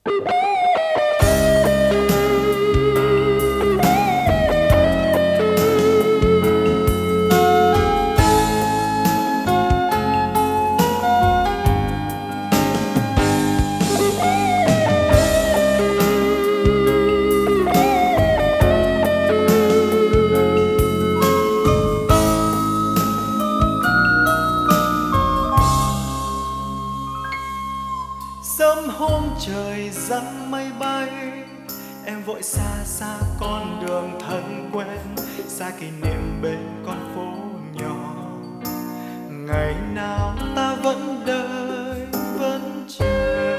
Sớm hôm trời giăng mây bay, em vội xa xa con đường thân quen, xa kỷ niệm bên con phố nhỏ. Ngày nào ta vẫn đợi vẫn chờ,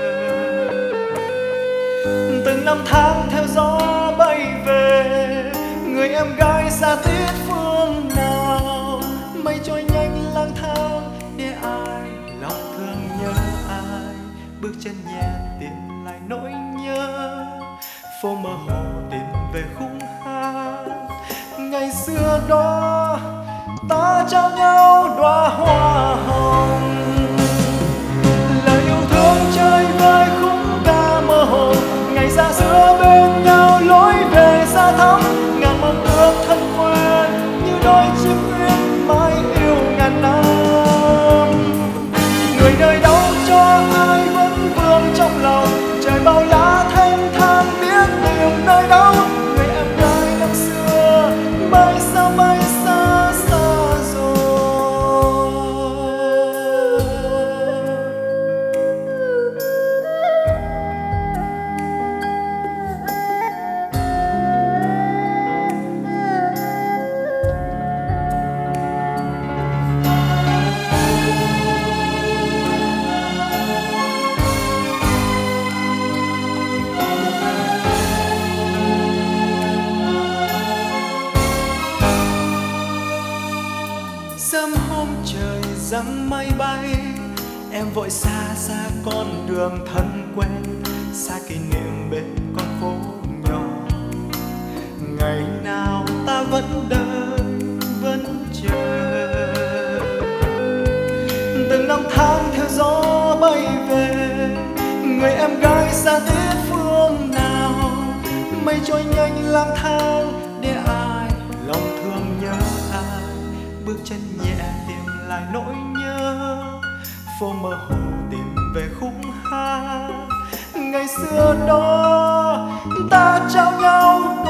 từng năm tháng theo gió bay về, người em gái xa tít phương nào. Mây trôi nhanh lang thang để ai lòng thương nhớ ai, bước chân nhẹ tìm lại nỗi nhớ, phố mơ hồ tìm về khung hát. Ngày xưa đó ta trao nhau đóa hoa hồng, lời yêu thương chơi vơi khúc ca mơ hồ. Ngày ra giữa bên nhau lối về xa thắm, ngàn mong ước thân quen như đôi chim uyên mãi yêu ngàn năm. Người nơi đâu cho ai vẫn vương trong lòng, trời bao la thanh thang biết tìm nơi đâu. Người em gái năm xưa mãi xa xa rồi. Sớm hôm trời giăng mây bay, em vội xa xa con đường thân quen, xa kỷ niệm bên con phố nhỏ. Ngày nào ta vẫn đợi vẫn chờ, từng năm tháng theo gió bay về, người em gái xa tít phương nào. Mây trôi nhanh lang thang để ai lòng thương nhớ ai, bước chân nhẹ tìm lại nỗi nhớ, phố mơ hồ tìm về khúc hát. Ngày xưa đó ta trao nhau